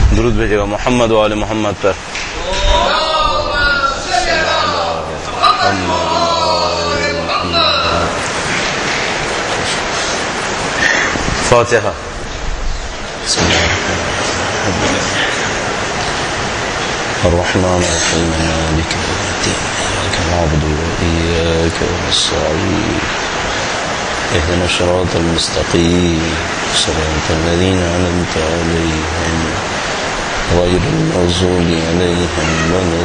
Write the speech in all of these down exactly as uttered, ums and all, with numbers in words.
درود بھیجے گا محمد و آل محمد پر. فاتحہ. بسم اللہ الرحمن الرحیم مالک یوم الدین ایاک نعبد وإیاک نستعین اهدنا الصراط المستقیم صراط الذین أنعمت علیہم غیر المغضوب علیہم ولا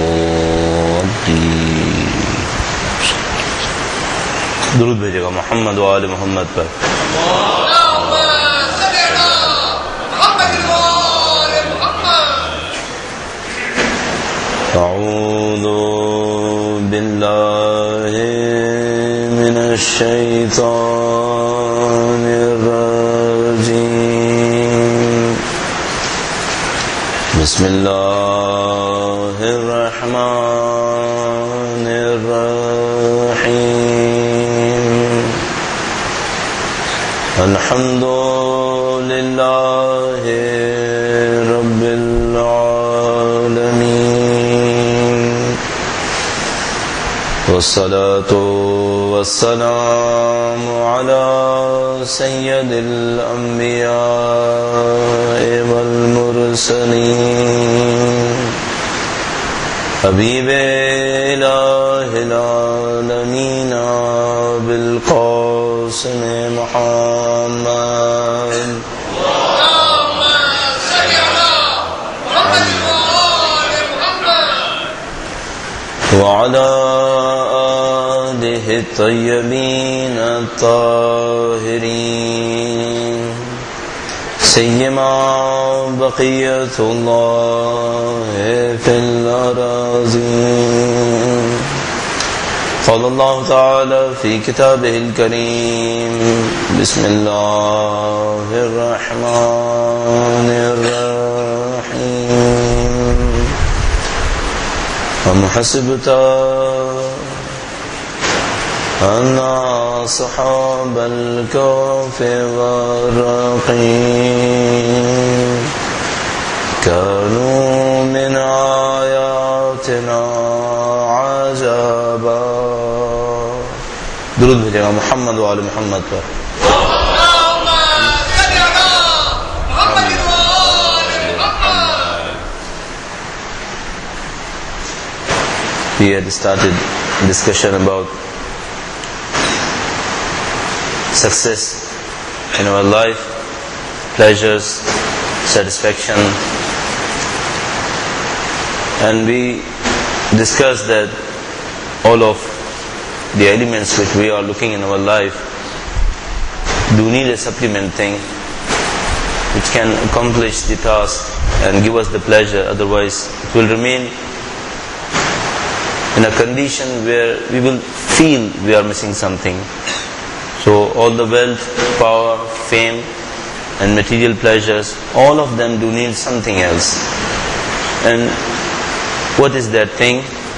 الضالین. درود بھیجے گا محمد و آل محمد پر. اعوذ باللہ من الشیطان الرجیم. بسم اللہ الرحمن الرحیم. الحمد للہ رب العالمین والصلاة والسلام على سید الانبیاء والمرسلین حبیب الہ العالمین بالقاسم محمد وعلى آله الطيبين الطاهرين سيما بقية الله في الأراضين. قال الله تعالى في كتابه الكريم بسم الله الرحمن الرحيم. أم حسبت أن أصحاب الكهف والرقيم كانوا من آياتنا عجبا. درود بھیجے گا محمد و آل محمد پر. We had started discussion about success in our life, pleasures, satisfaction, and we discussed that all of the elements which we are looking in our life do need a supplement thing which can accomplish the task and give us the pleasure, otherwise it will remain in a condition where we will feel we are missing something. So all the wealth, power, fame and material pleasures, all of them do need something else. And what is that thing?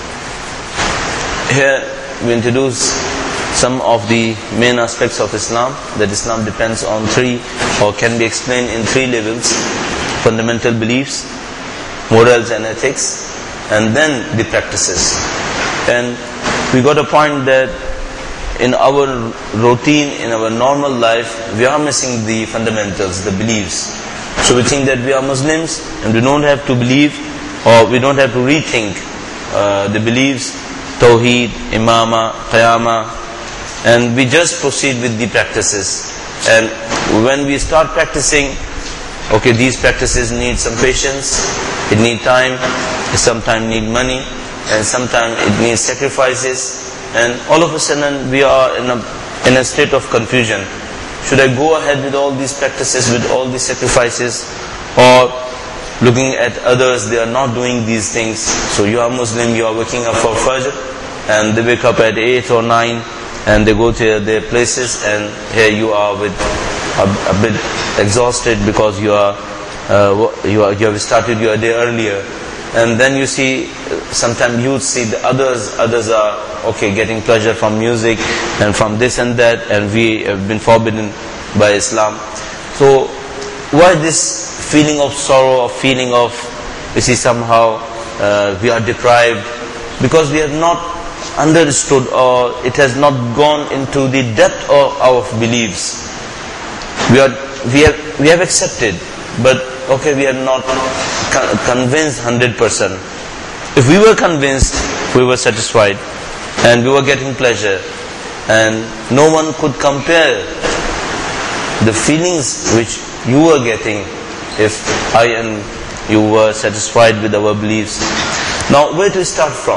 Here we introduce some of the main aspects of Islam, that Islam depends on three, or can be explained in three levels: fundamental beliefs, morals and ethics, and then the practices. And we got a point that in our routine, in our normal life, we are missing the fundamentals, the beliefs. So we think that we are Muslims and we don't have to believe, or we don't have to rethink uh, the beliefs, Tawheed, Imama, Qiyama, and we just proceed with the practices. And when we start practicing, okay, these practices need some patience, it need time, it sometimes need money, and sometimes it needs sacrifices, and all of a sudden we are in a in a state of confusion. Should I go ahead with all these practices, with all these sacrifices, or looking at others, they are not doing these things? So you are Muslim, you are waking up for Fajr, and they wake up at eight or nine, and they go to their places, and here you are with a, a bit exhausted because you are uh, you are you have started your day earlier. And then you see, sometimes youth see the others, others are, okay, getting pleasure from music and from this and that, and we have been forbidden by Islam. So why this feeling of sorrow, a feeling of, you see, somehow uh, we are deprived because we have not understood, or it has not gone into the depth of our beliefs. We are, we have, we have accepted, but okay, we are not con convinced one hundred percent. If we were convinced, we were satisfied, and we were getting pleasure, and no one could compare the feelings which you were getting if I and you were satisfied with our beliefs. Now, where to start from?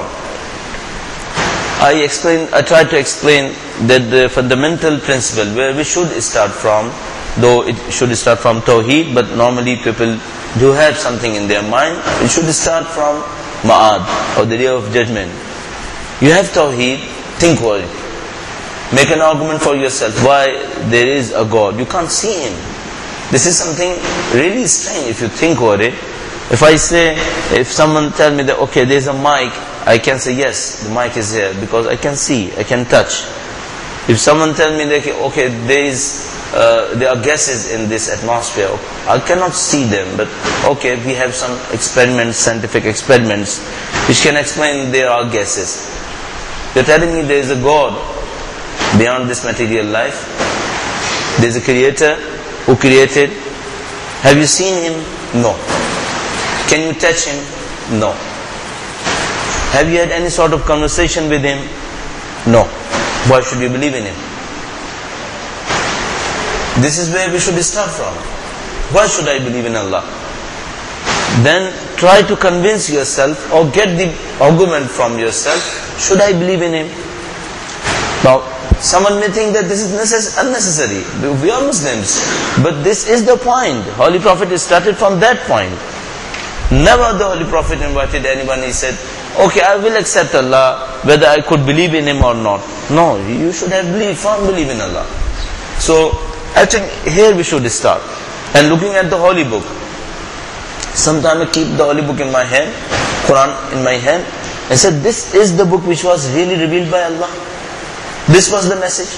I explain, I tried to explain that the fundamental principle where we should start from, though it should start from Tawheed, but normally people do have something in their mind. It should start from Ma'ad, or the Day of Judgment. You have Tawheed, think about it. Make an argument for yourself why there is a God. You can't see Him. This is something really strange if you think about it. If I say, if someone tell me that, okay, there's a mic, I can say, yes, the mic is here, because I can see, I can touch. If someone tell me that, okay, there is, uh, there are gases in this atmosphere, I cannot see them, but okay, we have some experiments, scientific experiments, which can explain there are gases. You're telling me there is a God beyond this material life. There is a Creator who created. Have you seen Him? No. Can you touch Him? No. Have you had any sort of conversation with Him? No. Why should you believe in Him? This is where we should start from. Why should I believe in Allah? Then try to convince yourself, or get the argument from yourself, should I believe in Him? Now, someone may think that this is necess unnecessary. We are Muslims. But this is the point. Holy Prophet started from that point. Never the Holy Prophet invited anyone. He said, okay, I will accept Allah, whether I could believe in Him or not. No, you should have believed, firm belief in Allah. So, I think here we should start. And looking at the Holy Book. Sometimes I keep the Holy Book in my hand, Quran in my hand, and said, this is the book which was really revealed by Allah. This was the message.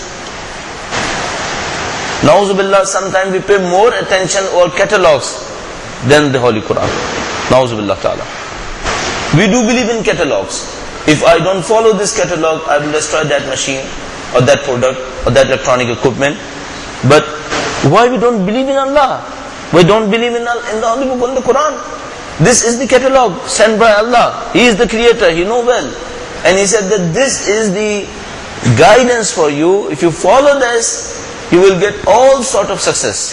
Na'uzubillah, sometimes we pay more attention or catalogs than the Holy Quran. Na'uzubillah ta'ala. We do believe in catalogs. If I don't follow this catalog, I will destroy that machine, or that product, or that electronic equipment. But why we don't believe in Allah? We don't believe in, in the Holy Book, in the Quran. This is the catalog sent by Allah. He is the Creator, He knows well. And He said that this is the guidance for you. If you follow this, you will get all sort of success.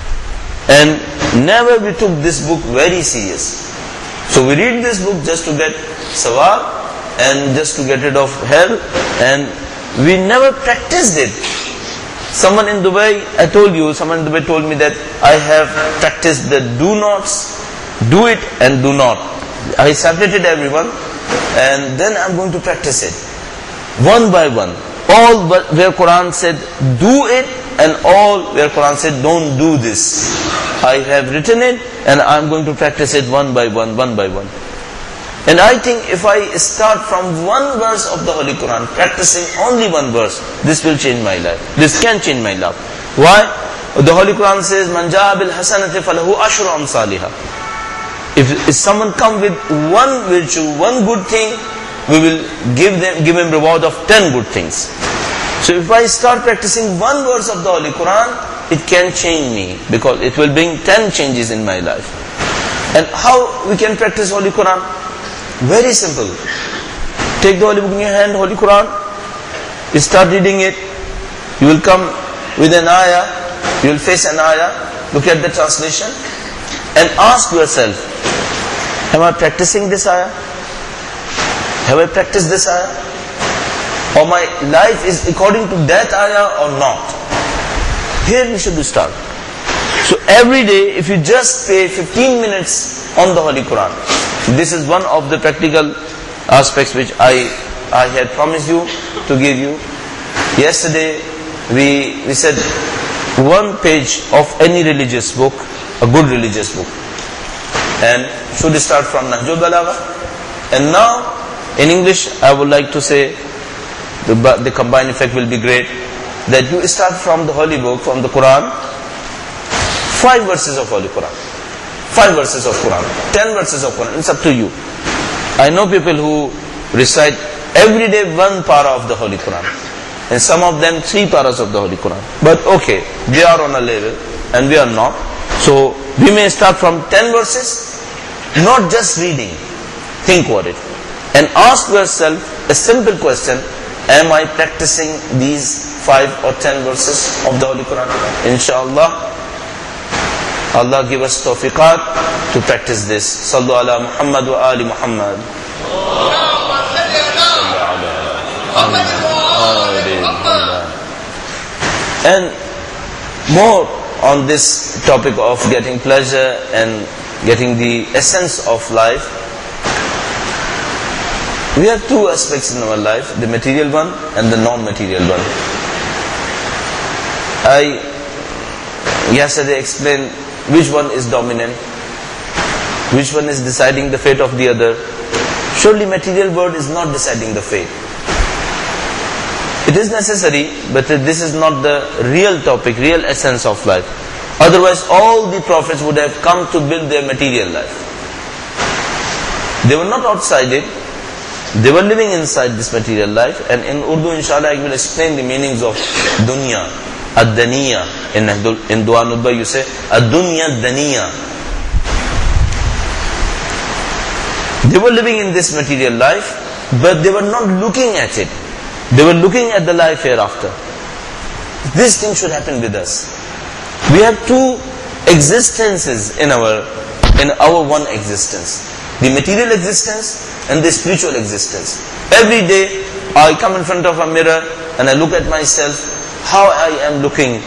And never we took this book very serious. So we read this book just to get sawab, and just to get rid of hell, and we never practiced it. Someone in Dubai, I told you, someone in Dubai told me that I have practiced the do nots, do it and do not. I separated everyone, and then I'm going to practice it. One by one. All where Quran said do it, and all where Quran said don't do this. I have written it, and I'm going to practice it one by one, one by one. And I think if I start from one verse of the Holy Quran, practicing only one verse, this will change my life. This can change my life. Why? The Holy Quran says, Man ja'a bil hasanati falahu ashru amsalihah. If, if someone come with one virtue, one good thing, we will give them give him reward of ten good things. So if I start practicing one verse of the Holy Quran, it can change me, because it will bring ten changes in my life. And how we can practice Holy Quran? Very simple. Take the Holy Book in your hand, Holy Quran. You start reading it. You will come with an ayah. You will face an ayah. Look at the translation. And ask yourself, am I practicing this ayah? Have I practiced this ayah? Or my life is according to that ayah or not? Here we should start. So every day, if you just pay fifteen minutes on the Holy Quran, this is one of the practical aspects which I I had promised you to give you. Yesterday, we we said one page of any religious book, a good religious book, and should start from Nahjul Balagha. And now, in English, I would like to say the, the combined effect will be great. That you start from the Holy Book, from the Quran, five verses of Holy Quran. five verses of Quran, ten verses of Quran, it's up to you. I know people who recite every day one para of the Holy Quran, and some of them three paras of the Holy Quran. But okay, they are on a level and we are not. So we may start from ten verses, not just reading. Think about it and ask yourself a simple question: am I practicing these five or ten verses of the Holy Quran? Inshallah, Allah give us tawfiqat to practice this. Sallu ala Muhammad wa ali Muhammad. And more on this topic of getting pleasure and getting the essence of life, we have two aspects in our life, the material one and the non-material one. I yesterday explained which one is dominant, which one is deciding the fate of the other. Surely material world is not deciding the fate. It is necessary, but this is not the real topic, real essence of life. Otherwise all the prophets would have come to build their material life. They were not outside it, they were living inside this material life. And in Urdu, inshallah, I will explain the meanings of dunya, ad-daniya. In, in Dua Nudba you say ad-dunya daniya. They were living in this material life, but they were not looking at it. They were looking at the life hereafter. This thing should happen with us. We have two existences in our in our one existence: the material existence and the spiritual existence. Every day I come in front of a mirror and I look at myself, how I am looking.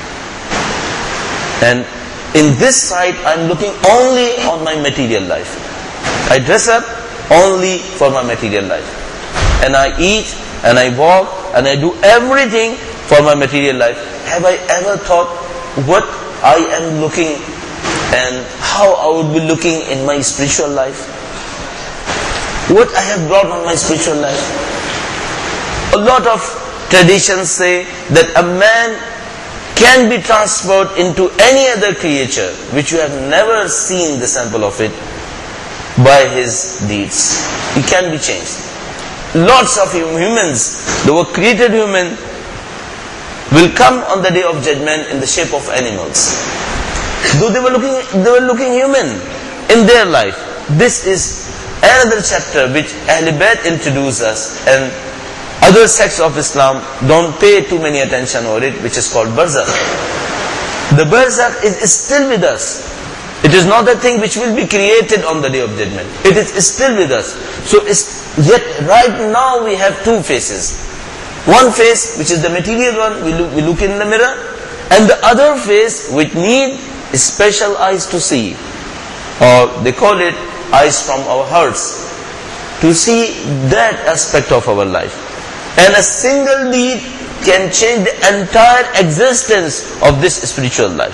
And in this side I am looking only on my material life. I dress up only for my material life. And I eat and I walk and I do everything for my material life. Have I ever thought what I am looking and how I would be looking in my spiritual life? What I have brought on my spiritual life? A lot of traditions say that a man can be transferred into any other creature which you have never seen the sample of it by his deeds. He can be changed. Lots of humans, the were created human, will come on the day of judgment in the shape of animals. Though they were looking, they were looking human in their life. This is another chapter which Ahl Bayt introduce us, and other sects of Islam don't pay too many attention on it, which is called barzakh. The barzakh is, is still with us. It is not a thing which will be created on the day of judgment. It is still with us. So it's, yet right now we have two faces. One face which is the material one, we look, we look in the mirror, and the other face which need special eyes to see, or they call it eyes from our hearts, to see that aspect of our life. And a single deed can change the entire existence of this spiritual life.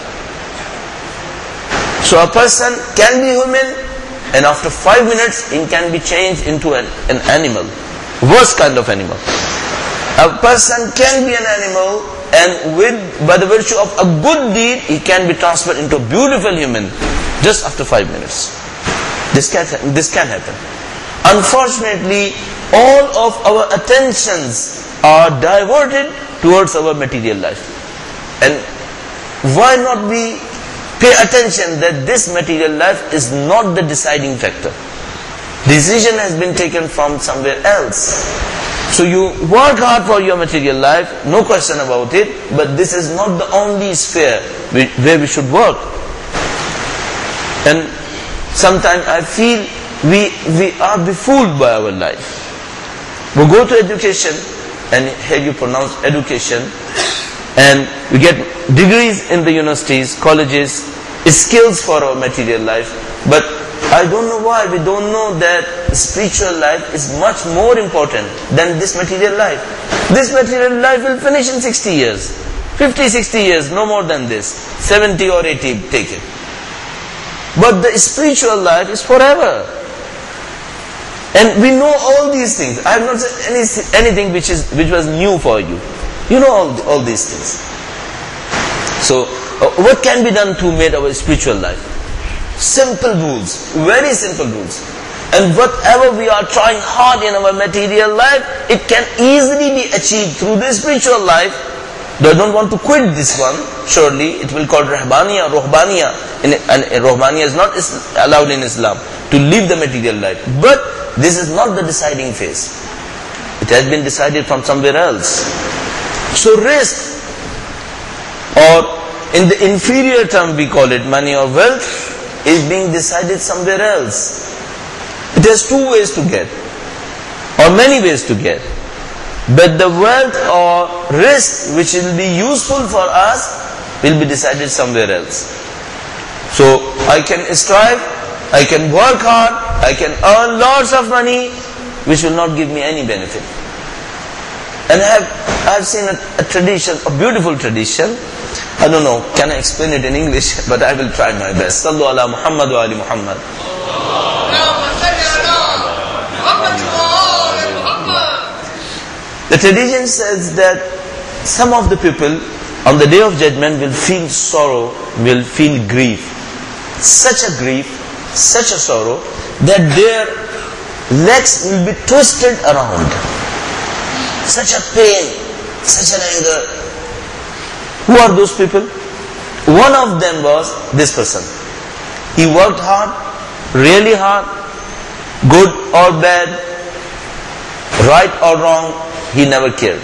So a person can be human, and after five minutes he can be changed into an, an animal, worst kind of animal. A person can be an animal, and with by the virtue of a good deed he can be transferred into a beautiful human just after five minutes. This can, this can happen. Unfortunately, all of our attentions are diverted towards our material life. And why not we pay attention that this material life is not the deciding factor. Decision has been taken from somewhere else. So you work hard for your material life, no question about it, but this is not the only sphere where we should work. And sometimes I feel we, we are befooled by our life. We go to education, and here you pronounce education, and we get degrees in the universities, colleges, skills for our material life. But I don't know why we don't know that spiritual life is much more important than this material life. This material life will finish in sixty years, fifty, sixty years, no more than this, seventy or eighty, take it. But the spiritual life is forever. And we know all these things. I have not said any, anything which is which was new for you. You know all, all these things. So, uh, what can be done to make our spiritual life? Simple rules, very simple rules. And whatever we are trying hard in our material life, it can easily be achieved through the spiritual life. Though I don't want to quit this one, surely it will call Rahbaniya, Rohbaniya. And Rohbaniya is not allowed in Islam, to leave the material life. But this is not the deciding phase. It has been decided from somewhere else. So risk, or in the inferior term we call it money or wealth, is being decided somewhere else. It has two ways to get, or many ways to get. But the wealth or risk which will be useful for us will be decided somewhere else. So I can strive, I can work hard, I can earn lots of money, which will not give me any benefit. And I have, I have seen a, a tradition, a beautiful tradition. I don't know, can I explain it in English? But I will try my best. Sallu ala Muhammad wa ali Muhammad. The tradition says that some of the people on the day of judgment will feel sorrow, will feel grief. Such a grief, such a sorrow, that their legs will be twisted around. Such a pain, such an anger. Who are those people? One of them was this person. He worked hard, really hard, good or bad, right or wrong, he never cared.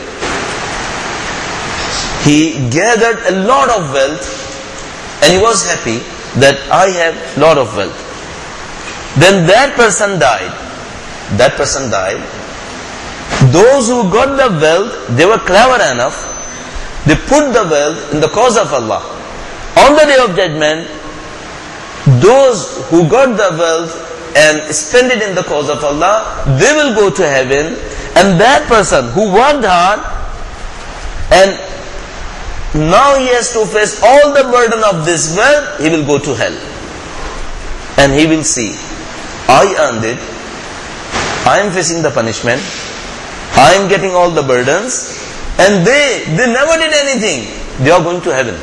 He gathered a lot of wealth and he was happy that I have a lot of wealth. Then that person died. That person died. Those who got the wealth, they were clever enough. They put the wealth in the cause of Allah. On the day of judgment, those who got the wealth and spend it in the cause of Allah, they will go to heaven. And that person who worked hard and now he has to face all the burden of this wealth, he will go to hell. And he will see, I earned it, I am facing the punishment, I am getting all the burdens, and they, they never did anything. They are going to heaven.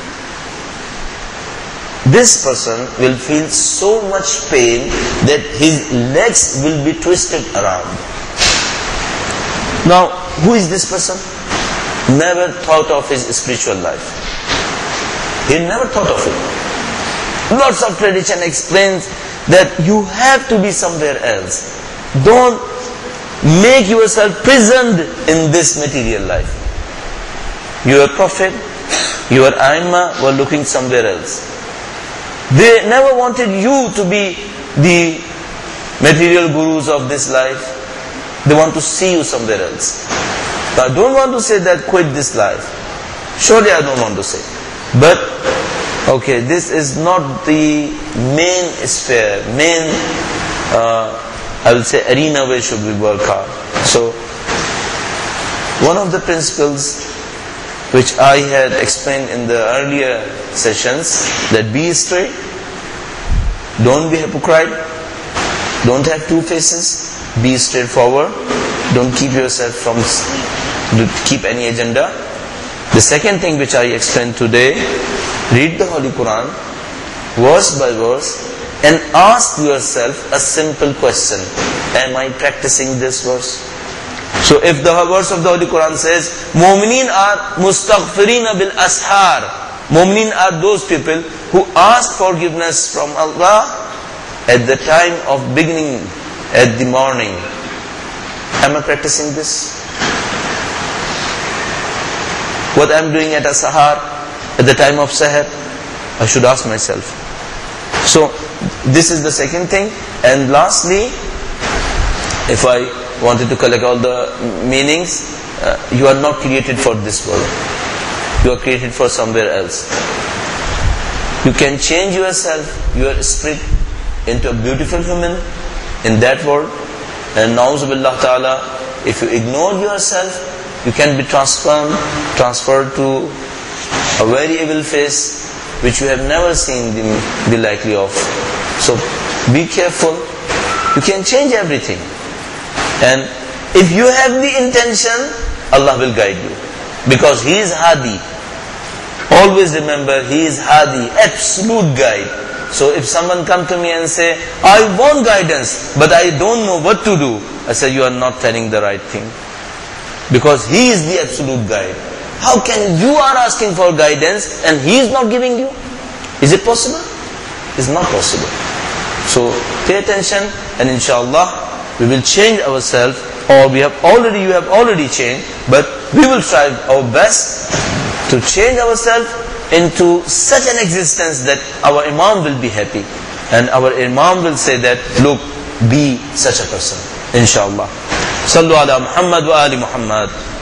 This person will feel so much pain that his legs will be twisted around. Now, who is this person? Never thought of his spiritual life. He never thought of it. Lots of tradition explains that you have to be somewhere else. Don't make yourself prisoned in this material life. Your prophet, your Aimma were looking somewhere else. They never wanted you to be the material gurus of this life. They want to see you somewhere else. I don't want to say that quit this life. Surely I don't want to say. But, okay, this is not the main sphere, main, uh, I will say, arena where should we work hard. So, one of the principles which I had explained in the earlier sessions, that be straight, don't be hypocrite, don't have two faces, be straightforward, don't keep yourself from, keep any agenda. The second thing which I explained today, read the Holy Quran, verse by verse, and ask yourself a simple question. Am I practicing this verse? So if the verse of the Holy Quran says, Mu'mineen are mustaghfirina bil ashar. Mu'mineen are those people who ask forgiveness from Allah at the time of beginning, at the morning. Am I practicing this? What I am doing at a sahar, at the time of sahar, I should ask myself. So, this is the second thing. And lastly, if I wanted to collect all the meanings, uh, you are not created for this world. You are created for somewhere else. You can change yourself, your spirit, into a beautiful human in that world. And na'uzubillah ta'ala, if you ignore yourself, you can be transformed, transferred to a very evil face which you have never seen the, the likely of. So be careful. You can change everything. And if you have the intention, Allah will guide you. Because He is Hadi. Always remember, He is Hadi, absolute guide. So if someone come to me and say, I want guidance, but I don't know what to do, I say, you are not telling the right thing. Because He is the absolute guide. How can you are asking for guidance and He is not giving you? Is it possible? It's not possible. So pay attention, and inshallah we will change ourselves, or we have already, you have already changed, but we will try our best to change ourselves into such an existence that our Imam will be happy, and our Imam will say that, look, be such a person, inshallah. Sallu ala Muhammad wa ali Muhammad.